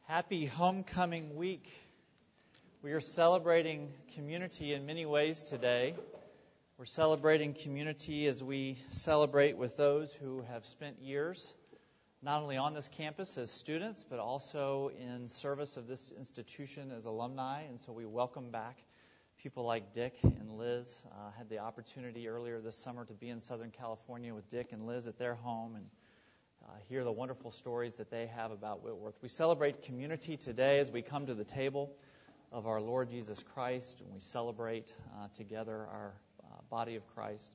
Happy Homecoming Week. We are celebrating community in many ways today. We're celebrating community as we celebrate with those who have spent years not only on this campus as students, but also in service of this institution as alumni. And so we welcome back people like Dick and Liz. Had the opportunity earlier this summer to be in Southern California with Dick and Liz at their home and hear the wonderful stories that they have about Whitworth. We celebrate community today as we come to the table of our Lord Jesus Christ, and we celebrate together our body of Christ.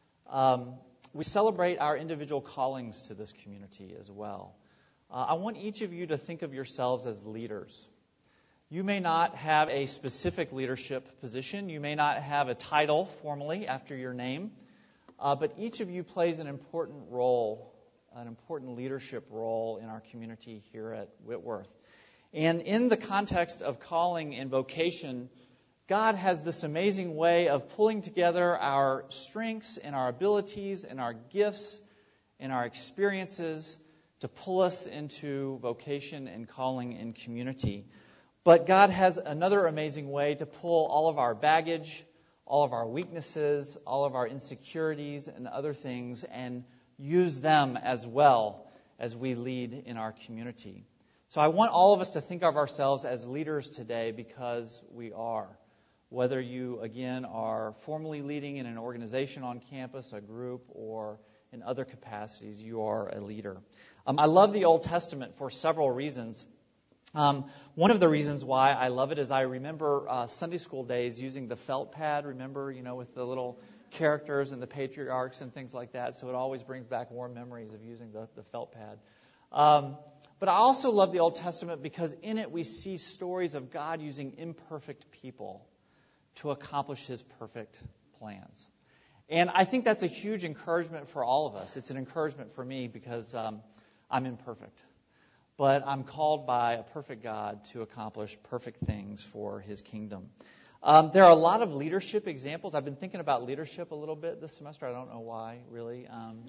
We celebrate our individual callings to this community as well. I want each of you to think of yourselves as leaders. You may not have a specific leadership position. You may not have a title formally after your name, but each of you plays an important role, an important leadership role in our community here at Whitworth. And in the context of calling and vocation, God has this amazing way of pulling together our strengths and our abilities and our gifts and our experiences to pull us into vocation and calling and community. But God has another amazing way to pull all of our baggage, all of our weaknesses, all of our insecurities and other things and use them as well as we lead in our community. So I want all of us to think of ourselves as leaders today because we are. Whether you, again, are formally leading in an organization on campus, a group, or in other capacities, you are a leader. I love the Old Testament for several reasons. One of the reasons why I love it is I remember Sunday school days using the felt pad, remember, with the little characters and the patriarchs and things like that. So it always brings back warm memories of using the felt pad. But I also love the Old Testament because in it we see stories of God using imperfect people to accomplish His perfect plans. And I think that's a huge encouragement for all of us. It's an encouragement for me because I'm imperfect. But I'm called by a perfect God to accomplish perfect things for His kingdom. There are a lot of leadership examples. I've been thinking about leadership a little bit this semester. I don't know why, really.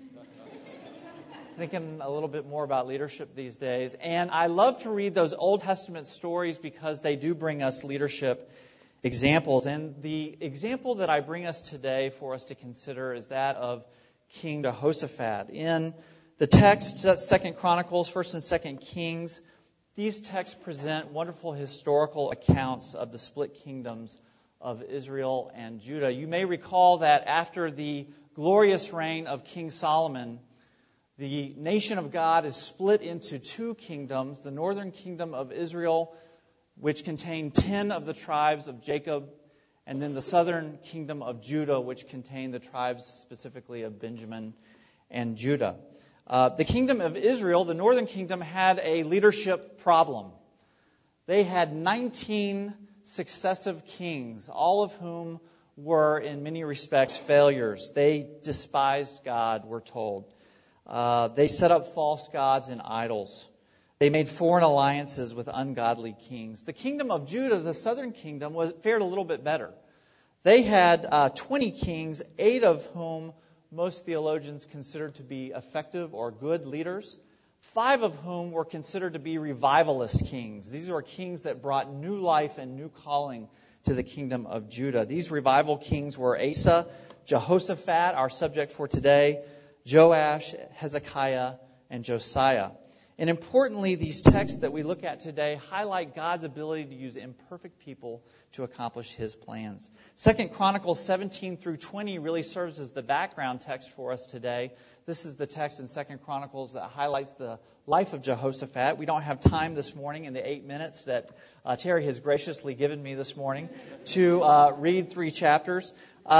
Thinking a little bit more about leadership these days. And I love to read those Old Testament stories because they do bring us leadership examples. And the example that I bring us today for us to consider is that of King Jehoshaphat. In the text, that's 2 Chronicles, 1st and 2nd Kings, these texts present wonderful historical accounts of the split kingdoms of Israel and Judah. You may recall that after the glorious reign of King Solomon, the nation of God is split into two kingdoms, the northern kingdom of Israel, which contained 10 of the tribes of Jacob, and then the southern kingdom of Judah, which contained the tribes specifically of Benjamin and Judah. The kingdom of Israel, the northern kingdom, had a leadership problem. They had 19 successive kings, all of whom were in many respects failures. They despised God, we're told. They set up false gods and idols. They made foreign alliances with ungodly kings. The kingdom of Judah, the southern kingdom, fared a little bit better. They had 20 kings, 8 of whom most theologians considered to be effective or good leaders, 5 of whom were considered to be revivalist kings. These were kings that brought new life and new calling to the kingdom of Judah. These revival kings were Asa, Jehoshaphat, our subject for today, Joash, Hezekiah, and Josiah. And importantly, these texts that we look at today highlight God's ability to use imperfect people to accomplish His plans. 2 Chronicles 17 through 20 really serves as the background text for us today. This is the text in 2 Chronicles that highlights the life of Jehoshaphat. We don't have time this morning in the 8 minutes that Terry has graciously given me this morning to read 3 chapters.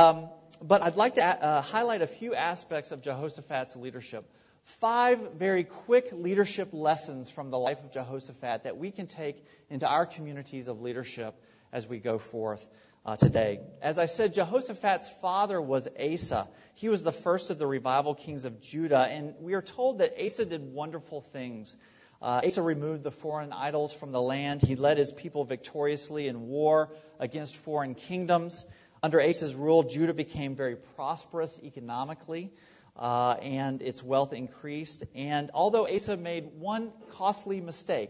But I'd like to highlight a few aspects of Jehoshaphat's leadership. 5 very quick leadership lessons from the life of Jehoshaphat that we can take into our communities of leadership as we go forth today. As I said, Jehoshaphat's father was Asa. He was the first of the revival kings of Judah, and we are told that Asa did wonderful things. Asa removed the foreign idols from the land. He led his people victoriously in war against foreign kingdoms. Under Asa's rule, Judah became very prosperous economically. And its wealth increased. And although Asa made one costly mistake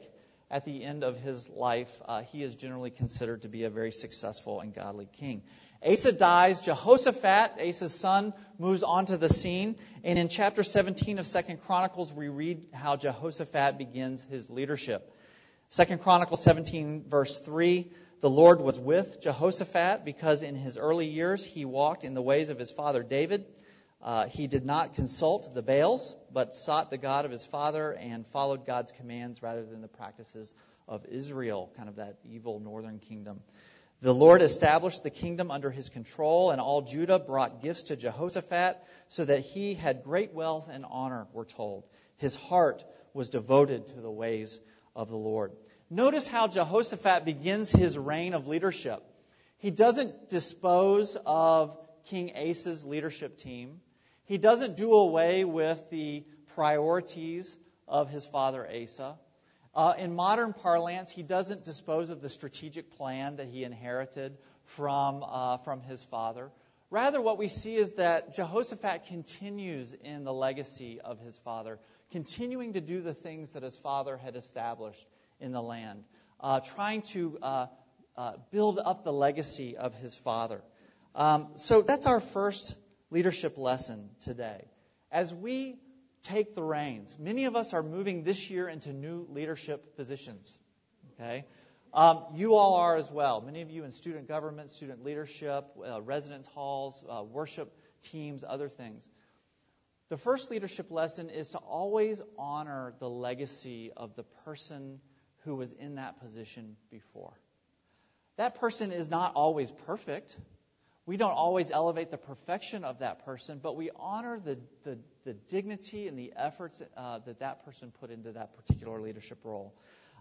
at the end of his life, he is generally considered to be a very successful and godly king. Asa dies. Jehoshaphat, Asa's son, moves onto the scene. And in chapter 17 of 2 Chronicles, we read how Jehoshaphat begins his leadership. 2 Chronicles 17, verse 3, the Lord was with Jehoshaphat because in his early years he walked in the ways of his father David. He did not consult the Baals, but sought the God of his father and followed God's commands rather than the practices of Israel, kind of that evil northern kingdom. The Lord established the kingdom under his control, and all Judah brought gifts to Jehoshaphat so that he had great wealth and honor, we're told. His heart was devoted to the ways of the Lord. Notice how Jehoshaphat begins his reign of leadership. He doesn't dispose of King Asa's leadership team. He doesn't do away with the priorities of his father Asa. In modern parlance, he doesn't dispose of the strategic plan that he inherited from his father. Rather, what we see is that Jehoshaphat continues in the legacy of his father, continuing to do the things that his father had established in the land, trying to build up the legacy of his father. So that's our first leadership lesson today. As we take the reins, many of us are moving this year into new leadership positions. Okay, you all are as well. Many of you in student government, student leadership, residence halls, worship teams, other things. The first leadership lesson is to always honor the legacy of the person who was in that position before. That person is not always perfect. We don't always elevate the perfection of that person, but we honor the dignity and the efforts that person put into that particular leadership role.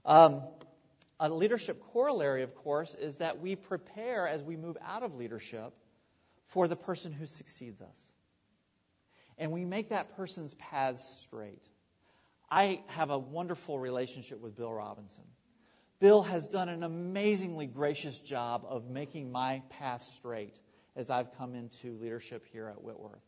A leadership corollary, of course, is that we prepare as we move out of leadership for the person who succeeds us. And we make that person's paths straight. I have a wonderful relationship with Bill Robinson. Bill has done an amazingly gracious job of making my path straight as I've come into leadership here at Whitworth.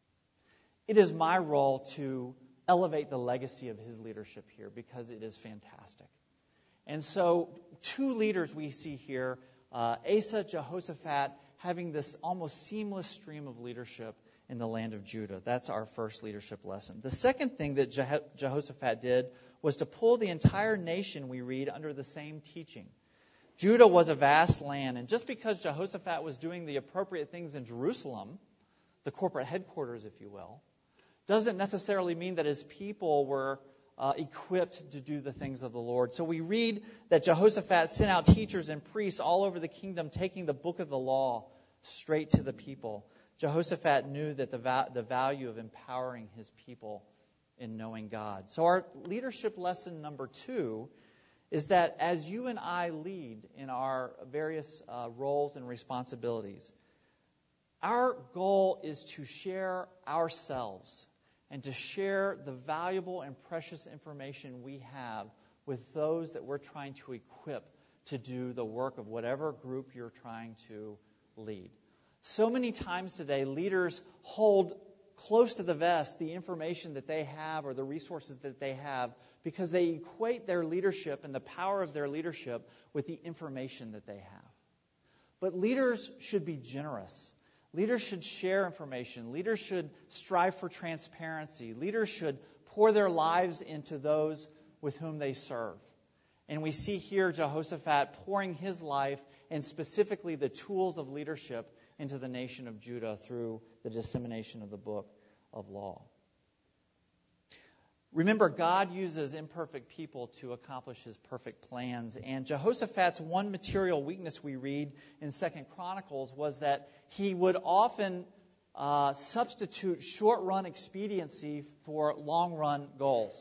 It is my role to elevate the legacy of his leadership here because it is fantastic. And so 2 leaders we see here, Asa, Jehoshaphat, having this almost seamless stream of leadership in the land of Judah. That's our first leadership lesson. The second thing that Jehoshaphat did was to pull the entire nation, we read, under the same teaching. Judah was a vast land, and just because Jehoshaphat was doing the appropriate things in Jerusalem, the corporate headquarters, if you will, doesn't necessarily mean that his people were equipped to do the things of the Lord. So we read that Jehoshaphat sent out teachers and priests all over the kingdom, taking the book of the law straight to the people. Jehoshaphat knew that the value of empowering his people in knowing God. So our leadership lesson number 2 is that as you and I lead in our various roles and responsibilities, our goal is to share ourselves and to share the valuable and precious information we have with those that we're trying to equip to do the work of whatever group you're trying to lead. So many times today, leaders hold close to the vest the information that they have or the resources that they have because they equate their leadership and the power of their leadership with the information that they have. But leaders should be generous. Leaders should share information. Leaders should strive for transparency. Leaders should pour their lives into those with whom they serve. And we see here Jehoshaphat pouring his life and specifically the tools of leadership into the nation of Judah through the dissemination of the book of law. Remember, God uses imperfect people to accomplish his perfect plans. And Jehoshaphat's one material weakness we read in 2 Chronicles was that he would often substitute short-run expediency for long-run goals.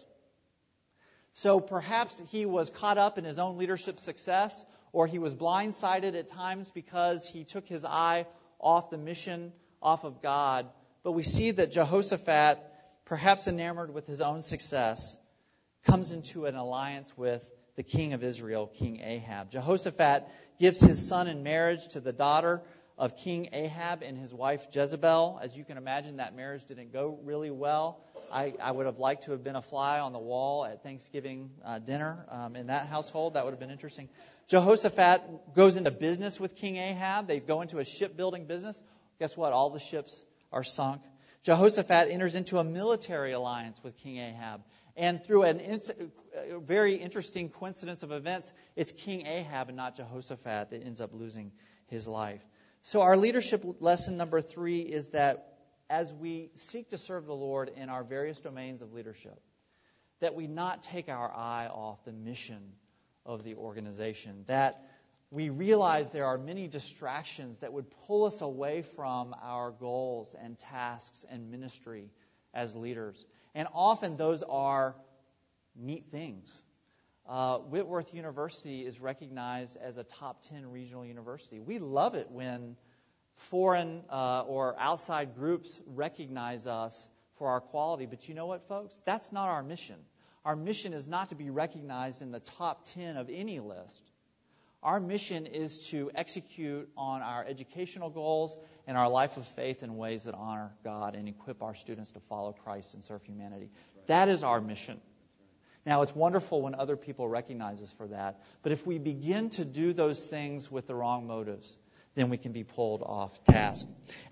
So perhaps he was caught up in his own leadership success, or he was blindsided at times because he took his eye off the mission, off of God. But we see that Jehoshaphat, perhaps enamored with his own success, comes into an alliance with the king of Israel, King Ahab. Jehoshaphat gives his son in marriage to the daughter of King Ahab and his wife Jezebel. As you can imagine, that marriage didn't go really well. I would have liked to have been a fly on the wall at Thanksgiving dinner in that household. That would have been interesting. Jehoshaphat goes into business with King Ahab. They go into a shipbuilding business. Guess what? All the ships are sunk. Jehoshaphat enters into a military alliance with King Ahab. And through a very interesting coincidence of events, it's King Ahab and not Jehoshaphat that ends up losing his life. So our leadership lesson number 3 is that as we seek to serve the Lord in our various domains of leadership, that we not take our eye off the mission of the organization, that we realize there are many distractions that would pull us away from our goals and tasks and ministry as leaders. And often those are neat things. Whitworth University is recognized as a top 10 regional university. We love it when foreign or outside groups recognize us for our quality. But you know what, folks? That's not our mission. Our mission is not to be recognized in the top 10 of any list. Our mission is to execute on our educational goals and our life of faith in ways that honor God and equip our students to follow Christ and serve humanity. That is our mission. Now, it's wonderful when other people recognize us for that. But if we begin to do those things with the wrong motives, then we can be pulled off task.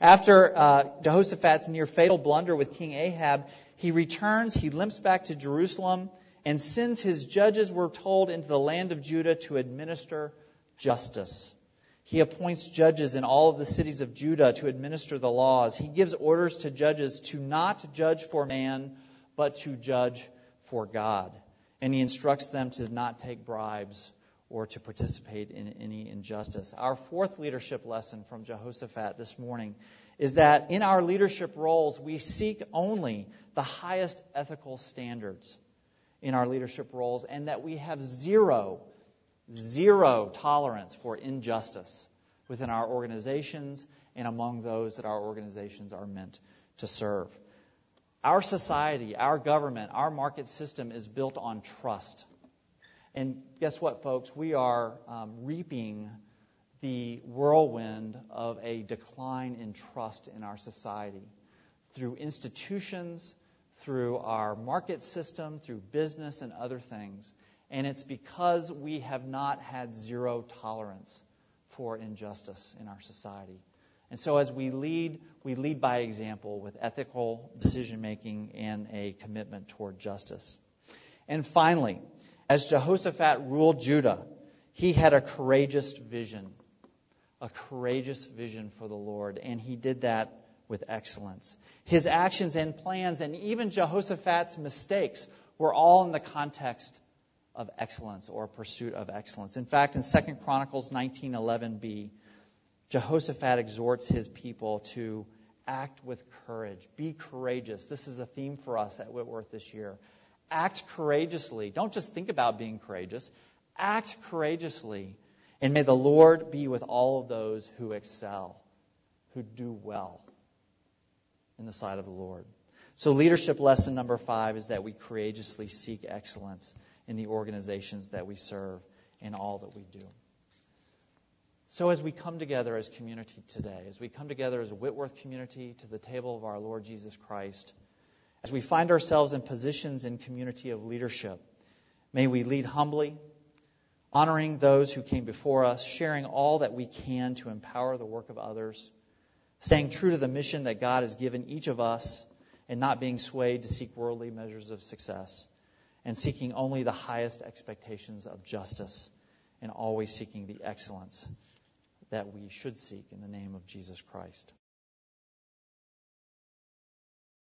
After Jehoshaphat's near fatal blunder with King Ahab, he returns, he limps back to Jerusalem, and sends his judges, we're told, into the land of Judah to administer justice. He appoints judges in all of the cities of Judah to administer the laws. He gives orders to judges to not judge for man, but to judge for God. And he instructs them to not take bribes or to participate in any injustice. Our 4th leadership lesson from Jehoshaphat this morning is that in our leadership roles, we seek only the highest ethical standards in our leadership roles, and that we have zero tolerance for injustice within our organizations and among those that our organizations are meant to serve. Our society, our government, our market system is built on trust. And guess what, folks? We are reaping the whirlwind of a decline in trust in our society through institutions, through our market system, through business and other things. And it's because we have not had zero tolerance for injustice in our society. And so as we lead by example with ethical decision-making and a commitment toward justice. And finally, as Jehoshaphat ruled Judah, he had a courageous vision for the Lord, and he did that with excellence. His actions and plans, and even Jehoshaphat's mistakes, were all in the context of excellence or pursuit of excellence. In fact, in 2 Chronicles 19:11b, Jehoshaphat exhorts his people to act with courage. Be courageous. This is a theme for us at Whitworth this year. Act courageously. Don't just think about being courageous. Act courageously. And may the Lord be with all of those who excel, who do well in the sight of the Lord. So leadership lesson number 5 is that we courageously seek excellence in the organizations that we serve in all that we do. So as we come together as community today, as we come together as a Whitworth community to the table of our Lord Jesus Christ, as we find ourselves in positions in community of leadership, may we lead humbly, honoring those who came before us, sharing all that we can to empower the work of others, staying true to the mission that God has given each of us, and not being swayed to seek worldly measures of success, and seeking only the highest expectations of justice, and always seeking the excellence that we should seek in the name of Jesus Christ.